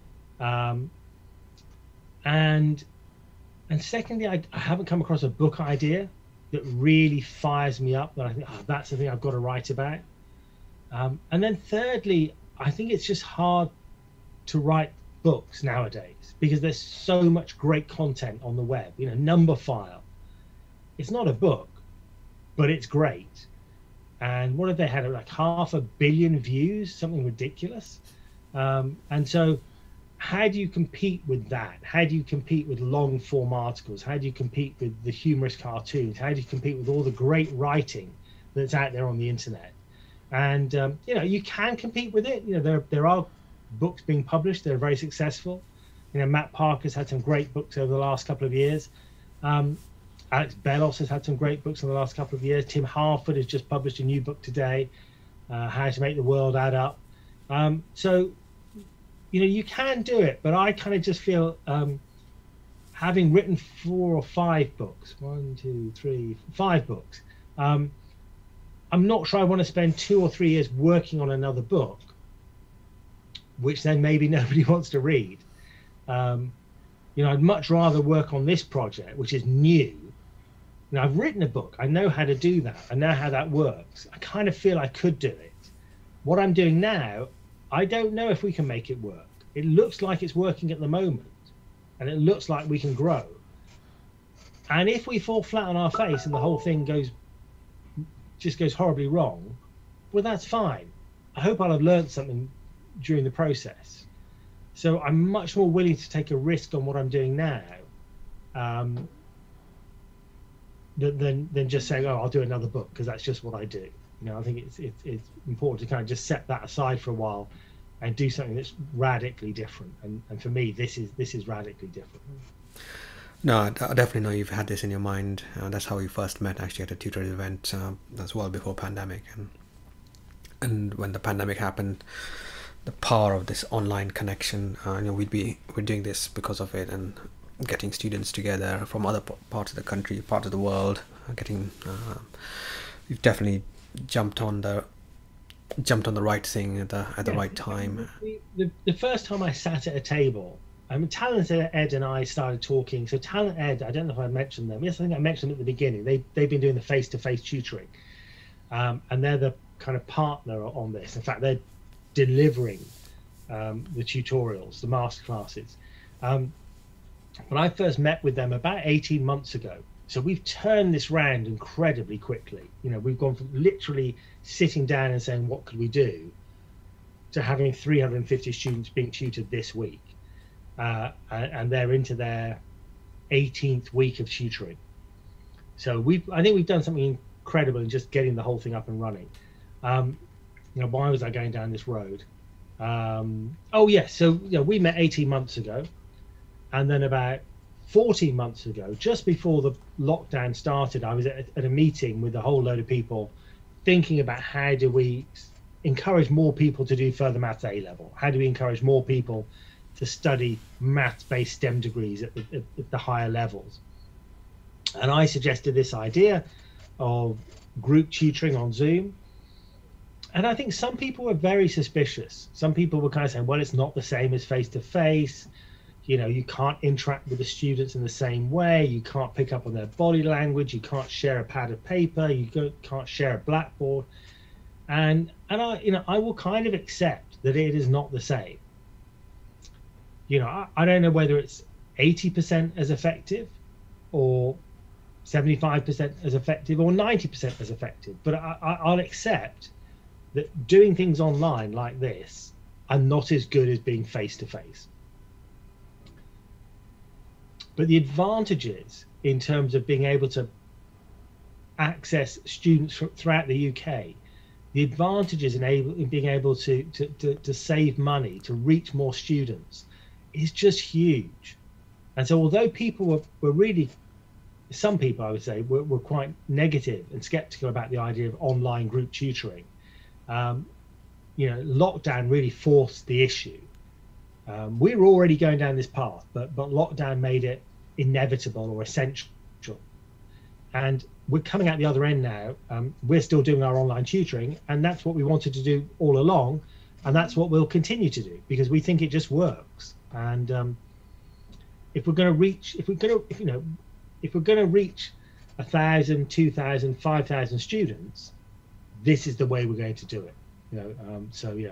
And secondly, I haven't come across a book idea that really fires me up, that I think, oh, that's the thing I've got to write about. And then thirdly, I think it's just hard to write books nowadays because there's so much great content on the web. You know, Numberphile, it's not a book, but it's great. And what have they had, like 500 million views, something ridiculous. And so how do you compete with that? How do you compete with long form articles? How do you compete with the humorous cartoons? How do you compete with all the great writing that's out there on the internet? And you know, you can compete with it. You know, there are books being published that are very successful. You know, Matt Parker's had some great books over the last couple of years. Alex Bellos has had some great books in the last couple of years. Tim Harford has just published a new book today, How to Make the World Add Up. So, you know, you can do it, but I kind of just feel, having written 4 or 5 books, 5 books, I'm not sure I want to spend 2 or 3 years working on another book, which then maybe nobody wants to read. You know, I'd much rather work on this project, which is new. Now, I've written a book. I know how to do that. I know how that works. I kind of feel I could do it. What I'm doing now, I don't know if we can make it work. It looks like it's working at the moment, and it looks like we can grow. And if we fall flat on our face and the whole thing just goes horribly wrong, well, that's fine. I hope I'll have learned something during the process. So I'm much more willing to take a risk on what I'm doing now, um, than just saying, oh, I'll do another book because that's just what I do. I think it's important to kind of just set that aside for a while and do something that's radically different. And for me, this is radically different. No, I definitely know you've had this in your mind. That's how we first met, actually, at a tutor event. That's well before pandemic, and when the pandemic happened, the power of this online connection. We're doing this because of it, and getting students together from other parts of the country, parts of the world. You've definitely jumped on the right thing at the right time. The first time I sat at a table, Talent Ed and I started talking. So Talent Ed, I don't know if I mentioned them. Yes, I think I mentioned them at the beginning. They've been doing the face-to-face tutoring, and they're the kind of partner on this. In fact, they're delivering the tutorials, the masterclasses. But I first met with them about 18 months ago. So we've turned this round incredibly quickly. We've gone from literally sitting down and saying, what could we do, to having 350 students being tutored this week. And they're into their 18th week of tutoring. So I think we've done something incredible in just getting the whole thing up and running. Why was I going down this road? So we met 18 months ago, and then about 14 months ago, just before the lockdown started, I was at a meeting with a whole load of people thinking about how do we encourage more people to do further maths A level? How do we encourage more people to study maths-based STEM degrees at the higher levels? And I suggested this idea of group tutoring on Zoom. And I think some people were very suspicious. Some people were kind of saying, well, it's not the same as face-to-face. You can't interact with the students in the same way. You can't pick up on their body language. You can't share a pad of paper. You can't share a blackboard. And I will kind of accept that it is not the same. I don't know whether it's 80% as effective, or 75% as effective, or 90% as effective. But I'll accept that doing things online like this are not as good as being face-to-face. But the advantages in terms of being able to access students throughout the UK, the advantages in being able to save money, to reach more students, is just huge. And so although people were really, some people I would say were quite negative and skeptical about the idea of online group tutoring, lockdown really forced the issue. We were already going down this path, but lockdown made it inevitable or essential. And we're coming out the other end now. We're still doing our online tutoring, and that's what we wanted to do all along, and that's what we'll continue to do, because we think it just works. And if we're going to reach 1,000, 2,000, 5,000 students, this is the way we're going to do it. So yeah.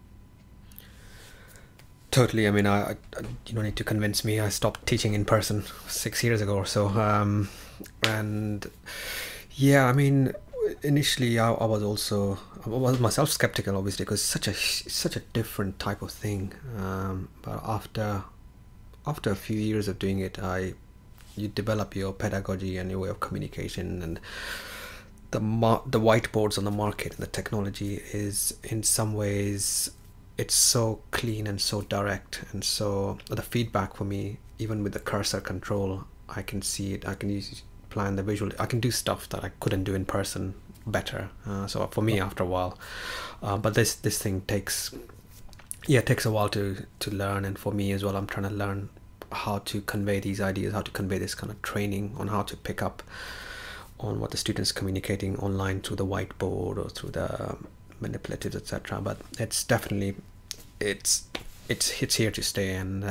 Totally. I mean, I you don't need to convince me. I stopped teaching in person 6 years ago or so. And yeah, I mean, initially I was myself skeptical, obviously, because such a different type of thing. But after a few years of doing it, you develop your pedagogy and your way of communication, and the whiteboards on the market and the technology is, in some ways, it's so clean and so direct, and so the feedback for me, even with the cursor control, I can see it. I can plan the visual. I can do stuff that I couldn't do in person better. So for me, after a while, but this thing takes a while to learn, and for me as well, I'm trying to learn how to convey these ideas, how to convey this kind of training on how to pick up on what the students communicating online through the whiteboard or through the manipulatives, etc. But it's definitely it's here to stay, and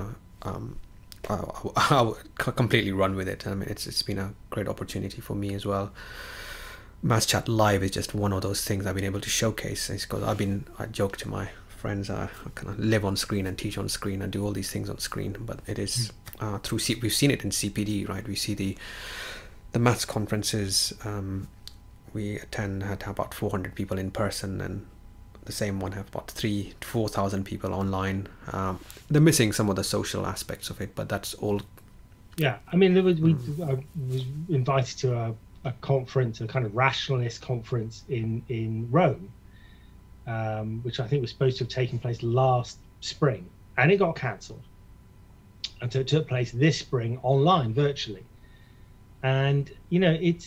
I would completely run with it. I mean, it's been a great opportunity for me as well. Maths Chat Live is just one of those things I've been able to showcase. It's because I joke to my friends, I kind of live on screen and teach on screen and do all these things on screen, but it is we've seen it in CPD, right? We see the maths conferences we attend had about 400 people in person, and the same one have about 3,000 to 4,000 people online. They're missing some of the social aspects of it, but that's all. Yeah, I mean, I was invited to a conference, a kind of rationalist conference in Rome, which I think was supposed to have taken place last spring, and it got cancelled. And so it took place this spring online, virtually. And we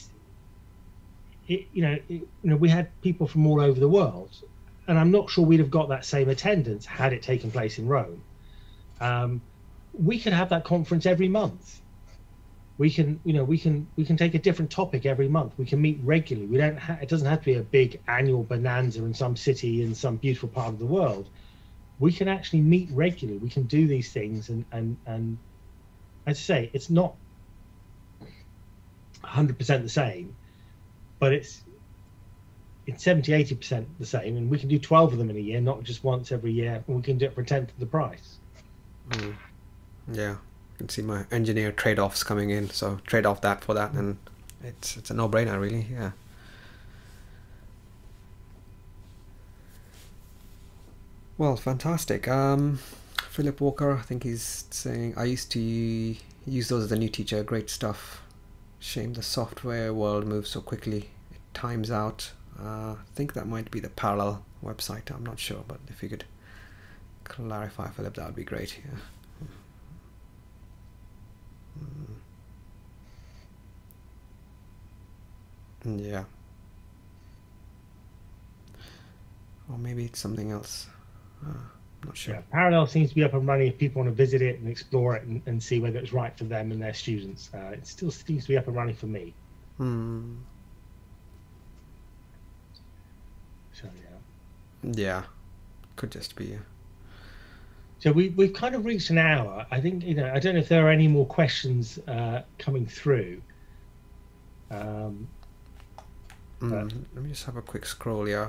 had people from all over the world, and I'm not sure we'd have got that same attendance had it taken place in Rome. We could have that conference every month. We can take a different topic every month. We can meet regularly. It doesn't have to be a big annual bonanza in some city in some beautiful part of the world. We can actually meet regularly. We can do these things, and as I say, it's not 100% the same, but it's 70-80% the same, and we can do 12 of them in a year, not just once every year, and we can do it for a tenth of the price. Yeah, I can see my engineer trade-offs coming in, so trade off that for that, and it's a no-brainer, really. Yeah. Well, fantastic. Philip Walker, I think he's saying, I used to use those as a new teacher. Great stuff. Shame the software world moves so quickly. It times out. I think that might be the Parallel website. I'm not sure, but if you could clarify, Philip, that would be great. Yeah. Or maybe it's something else. Not sure. Yeah, Parallel seems to be up and running if people want to visit it and explore it and see whether it's right for them and their students. It still seems to be up and running for me. So yeah, could just be. So we've kind of reached an hour. I think I don't know if there are any more questions coming through. Let me just have a quick scroll. Yeah.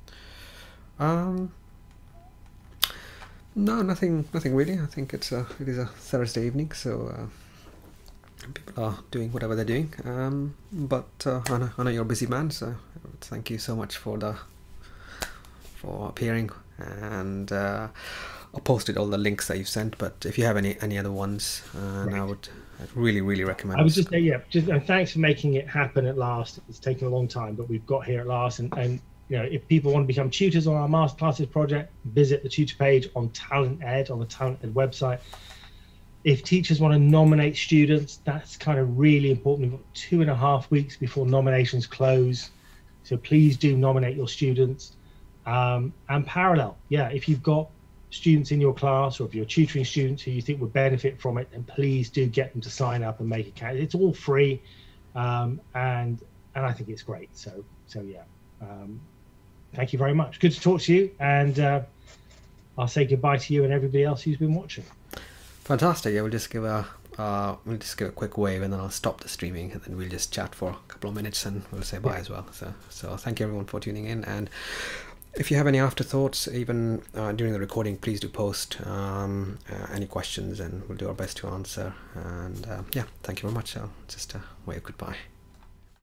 No, nothing really. I think it is a Thursday evening, so people are doing whatever they're doing. But I know you're a busy man, so thank you so much for appearing. And I'll posted all the links that you've sent. But if you have any other ones, and right. I'd really recommend. I would just say thanks for making it happen at last. It's taken a long time, but we've got here at last, and if people want to become tutors on our Masterclasses project, visit the tutor page on Talent Ed, on the Talent Ed website. If teachers want to nominate students, that's kind of really important. We've got 2.5 weeks before nominations close. So please do nominate your students. And Parallel, if you've got students in your class, or if you're tutoring students who you think would benefit from it, then please do get them to sign up and make a candidate. It's all free. And I think it's great. So yeah. Thank you very much. Good to talk to you, and I'll say goodbye to you and everybody else who's been watching. Fantastic. Yeah, we'll just give a quick wave, and then I'll stop the streaming, and then we'll just chat for a couple of minutes, and we'll say bye as well. So thank you everyone for tuning in, and if you have any afterthoughts, even during the recording, please do post any questions, and we'll do our best to answer. And thank you very much. I'll just wave goodbye.